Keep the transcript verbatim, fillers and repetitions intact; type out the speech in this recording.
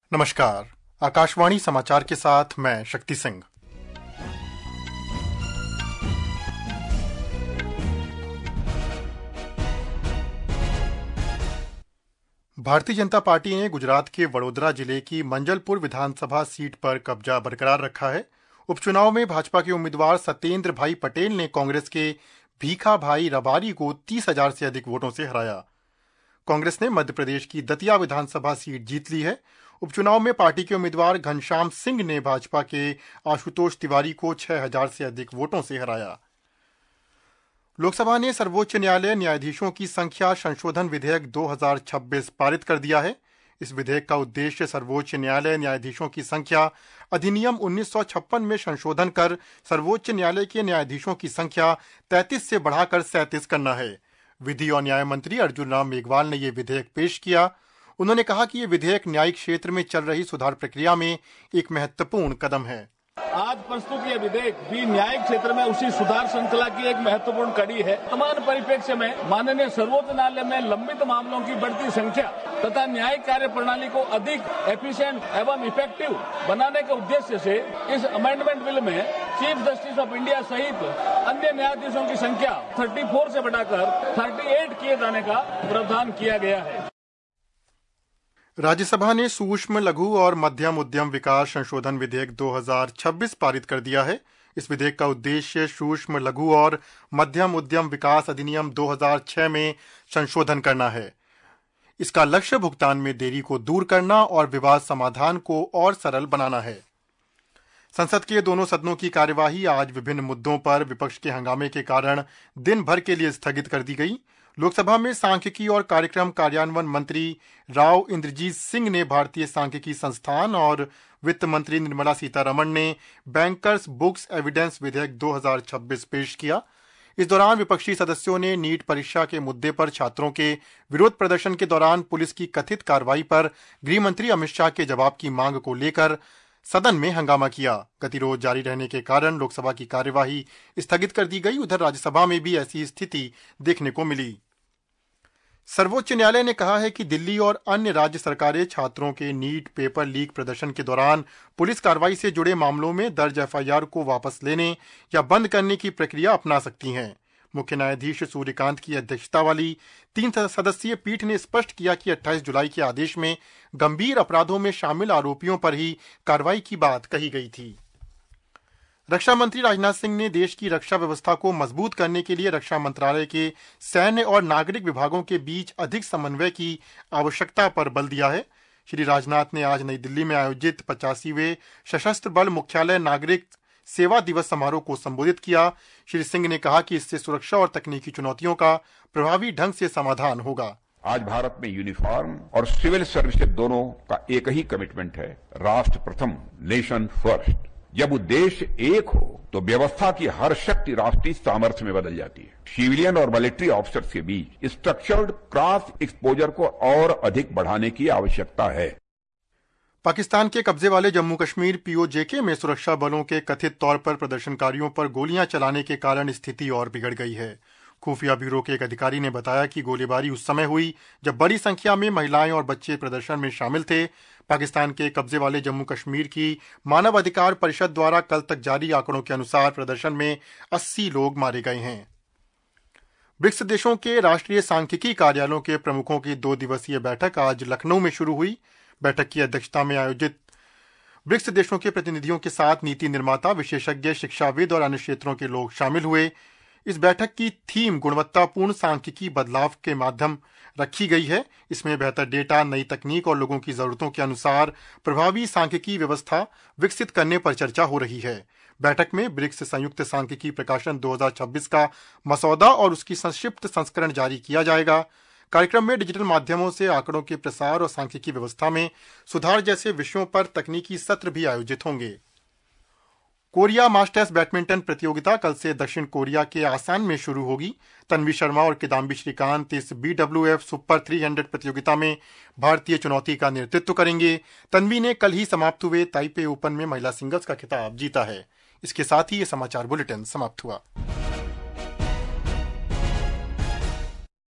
नमस्कार। आकाशवाणी समाचार के साथ मैं शक्ति सिंह। भारतीय जनता पार्टी ने गुजरात के वडोदरा जिले की मंजलपुर विधानसभा सीट पर कब्जा बरकरार रखा है। उपचुनाव में भाजपा के उम्मीदवार सत्येंद्र भाई पटेल ने कांग्रेस के भीखा भाई रबारी को तीस हजार से अधिक वोटों से हराया। कांग्रेस ने मध्य प्रदेश की दतिया विधानसभा सीट जीत ली है। उपचुनाव में पार्टी के उम्मीदवार घनश्याम सिंह ने भाजपा के आशुतोष तिवारी को छह हजार से अधिक वोटों से हराया। लोकसभा ने सर्वोच्च न्यायालय न्यायाधीशों की संख्या संशोधन विधेयक दो हजार छब्बीस पारित कर दिया है। इस विधेयक का उद्देश्य सर्वोच्च न्यायालय न्यायाधीशों की संख्या अधिनियम उन्नीस सौ छप्पन में संशोधन कर सर्वोच्च न्यायालय के न्यायाधीशों की संख्या तैंतीस से बढ़ाकर सैंतीस करना है। विधि और न्याय मंत्री अर्जुन राम मेघवाल ने यह विधेयक पेश किया। उन्होंने कहा कि यह विधेयक न्यायिक क्षेत्र में चल रही सुधार प्रक्रिया में एक महत्वपूर्ण कदम है। आज प्रस्तुत यह विधेयक भी न्यायिक क्षेत्र में उसी सुधार श्रृंखला की एक महत्वपूर्ण कड़ी है। वर्तमान परिप्रेक्ष्य में माननीय सर्वोच्च न्यायालय में लंबित मामलों की बढ़ती संख्या तथा न्यायिक कार्य प्रणाली को अधिक एफिशिएंट एवं इफेक्टिव बनाने के उद्देश्य से इस अमेंडमेंट बिल में चीफ जस्टिस ऑफ इंडिया सहित अन्य न्यायाधीशों की संख्या चौंतीस से बढ़ाकर अड़तीस किए जाने का प्रावधान किया गया है। राज्यसभा ने सूक्ष्म लघु और मध्यम उद्यम विकास संशोधन विधेयक दो हजार छब्बीस पारित कर दिया है। इस विधेयक का उद्देश्य सूक्ष्म लघु और मध्यम उद्यम विकास अधिनियम दो हजार छह में संशोधन करना है। इसका लक्ष्य भुगतान में देरी को दूर करना और विवाद समाधान को और सरल बनाना है। संसद के दोनों सदनों की कार्यवाही आज विभिन्न मुद्दों पर विपक्ष के हंगामे के कारण दिन भर के लिए स्थगित कर दी गई। लोकसभा में सांख्यिकी और कार्यक्रम कार्यान्वयन मंत्री राव इंद्रजीत सिंह ने भारतीय सांख्यिकी संस्थान और वित्त मंत्री निर्मला सीतारमण ने बैंकर्स बुक्स एविडेंस विधेयक दो हजार छब्बीस पेश किया। इस दौरान विपक्षी सदस्यों ने नीट परीक्षा के मुद्दे पर छात्रों के विरोध प्रदर्शन के दौरान पुलिस की कथित कार्रवाई पर गृह मंत्री अमित शाह के जवाब की मांग को लेकर सदन में हंगामा किया। गतिरोध जारी रहने के कारण लोकसभा की कार्यवाही स्थगित कर दी गई। उधर राज्यसभा में भी ऐसी स्थिति देखने को मिली। सर्वोच्च न्यायालय ने कहा है कि दिल्ली और अन्य राज्य सरकारें छात्रों के नीट पेपर लीक प्रदर्शन के दौरान पुलिस कार्रवाई से जुड़े मामलों में दर्ज एफ आई आर को वापस लेने या बंद करने की प्रक्रिया अपना सकती हैं। मुख्य न्यायाधीश सूर्यकांत की अध्यक्षता वाली तीन सदस्यीय पीठ ने स्पष्ट किया कि अट्ठाईस जुलाई के आदेश में गंभीर अपराधों में शामिल आरोपियों पर ही कार्रवाई की बात कही गई थी। रक्षा मंत्री राजनाथ सिंह ने देश की रक्षा व्यवस्था को मजबूत करने के लिए रक्षा मंत्रालय के सैन्य और नागरिक विभागों के बीच अधिक समन्वय की आवश्यकता पर बल दिया है। श्री राजनाथ ने आज नई दिल्ली में आयोजित पचासीवें सशस्त्र बल मुख्यालय नागरिक सेवा दिवस समारोह को संबोधित किया। श्री सिंह ने कहा कि इससे सुरक्षा और तकनीकी चुनौतियों का प्रभावी ढंग से समाधान होगा। आज भारत में यूनिफॉर्म और सिविल सर्विसेज दोनों का एक ही कमिटमेंट है, राष्ट्र प्रथम, नेशन फर्स्ट। जब उद्देश्य एक हो तो व्यवस्था की हर शक्ति राष्ट्रीय सामर्थ्य में बदल जाती है। सिविलियन और मिलिट्री ऑफिसर्स के बीच स्ट्रक्चर्ड क्रॉस एक्सपोजर को और अधिक बढ़ाने की आवश्यकता है। पाकिस्तान के कब्जे वाले Jammu Kashmir P O J K में सुरक्षा बलों के कथित तौर पर प्रदर्शनकारियों पर गोलियां चलाने के कारण स्थिति और बिगड़ गई है। खुफिया ब्यूरो के एक अधिकारी ने बताया कि गोलीबारी उस समय हुई जब बड़ी संख्या में महिलाएं और बच्चे प्रदर्शन में शामिल थे। पाकिस्तान के कब्जे वाले जम्मू कश्मीर की मानव अधिकार परिषद द्वारा कल तक जारी आंकड़ों के अनुसार प्रदर्शन में अस्सी लोग मारे गए हैं। ब्रिक्स देशों के राष्ट्रीय सांख्यिकी कार्यालयों के प्रमुखों की दो दिवसीय बैठक आज लखनऊ में शुरू हुई। बैठक की अध्यक्षता में आयोजित ब्रिक्स देशों के प्रतिनिधियों के साथ नीति निर्माता, विशेषज्ञ, शिक्षाविद और अन्य क्षेत्रों के लोग शामिल हुए। इस बैठक की थीम गुणवत्तापूर्ण सांख्यिकी बदलाव के माध्यम रखी गई है। इसमें बेहतर डेटा, नई तकनीक और लोगों की जरूरतों के अनुसार प्रभावी सांख्यिकी व्यवस्था विकसित करने पर चर्चा हो रही है। बैठक में ब्रिक्स संयुक्त सांख्यिकी प्रकाशन दो हजार छब्बीस का मसौदा और उसकी संक्षिप्त संस्करण जारी किया जाएगा। कार्यक्रम में डिजिटल माध्यमों से आंकड़ों के प्रसार और सांख्यिकी व्यवस्था में सुधार जैसे विषयों पर तकनीकी सत्र भी आयोजित होंगे। कोरिया मास्टर्स बैडमिंटन प्रतियोगिता कल से दक्षिण कोरिया के आसान में शुरू होगी। तन्वी शर्मा और किदाम्बी श्रीकांत इस बी डब्ल्यू एफ सुपर तीन सौ प्रतियोगिता में भारतीय चुनौती का नेतृत्व करेंगे। तन्वी ने कल ही समाप्त हुए ताइपे ओपन में महिला सिंगल्स का खिताब जीता है। इसके साथ ही ये समाचार बुलेटिन समाप्त हुआ।